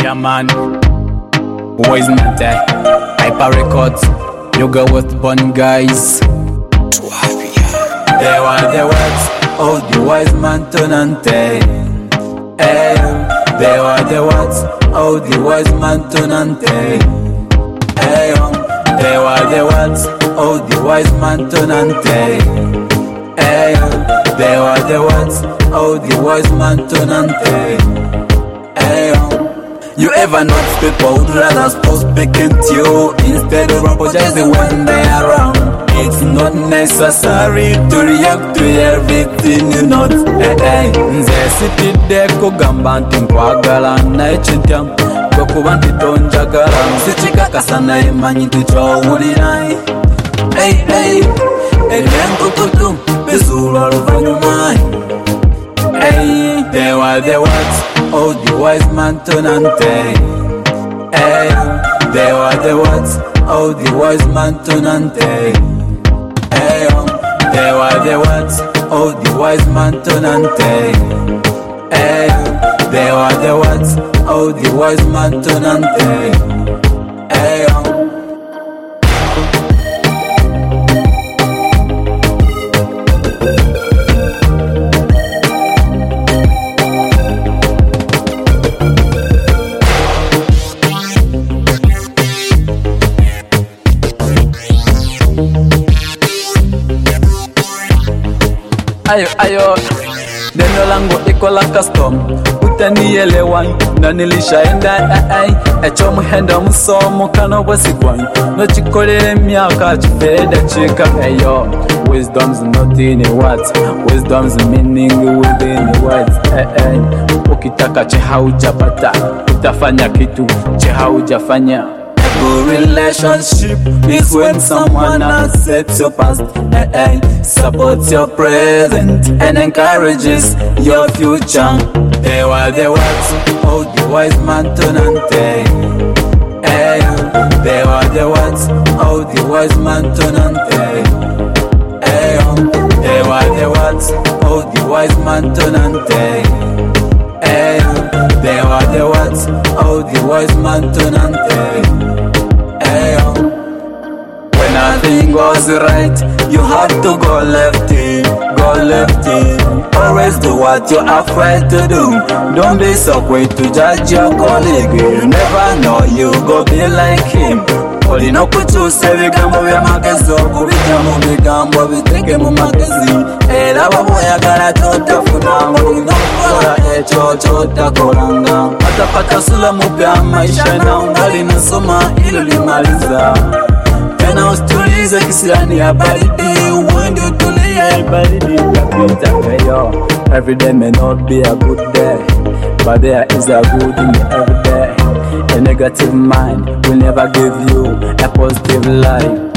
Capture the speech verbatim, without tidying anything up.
Yeah man, wise not there. Hyper Records, Yoga was born guys. They were the words of the wise man Tonante. Hey, they were the words of the wise man Tonante. Hey, they were the words of the wise man Tonante. Hey, they were the words of the wise man Tonante. Hey, you ever notice people would rather stop speaking to you instead of apologizing when they are wrong? It's not necessary to react to everything you not. Hey, hey. Nze sitidde kugamba nti nkwagala naye kintam gwe kuba nti tonjagala sikikakasa naye manyi nti kyowulira. Hey, hey. Ebyenkukutu bizuulwa oluvannyuma. Hey, they were the words of the wise man Tonante. Hey, they were the words of the wise man Tonante. Hey, they were the words of the wise man Tonante. Hey, they were the words of the wise man Tonante. Hey, ayo ayo neno langu iko la custom utanielewa na nilishaenda ai echo muhenda musomo kana bwasigwan no chikolere emyaka chifeda chika ayo wisdom's not in the words, wisdom's meaning within the words. Hey, hey. Ukitaka che haujapata utafanya kitu che haujafanya. Good relationship is when someone accepts your past, hey, hey, supports your present and encourages your future. They were the words of the wise man Tonante. Hey, they were the words of the wise man Tonante. Hey, they were the words of the wise man Tonante. Hey, they were the words of the wise man Tonante. When nothing goes right, you have to go lefty, go lefty. Always do what you're afraid to do. Don't be so quick to judge your colleague. You never know you go be like him. Olina kutusa ebigambo by'amagezi okubijja mu bigambo biteke mu magezi era bw'oyagala kyotafuna olina okukola ekyo kyotakolanga patapata sula mu by'amaisha na ungali nasoma ilo limaliza tena usitulize kisirani ya baridi uwende utulie baridi yapita eyo. Every day may not be a good day, but there is a good in every day. A negative mind will never give you a positive life.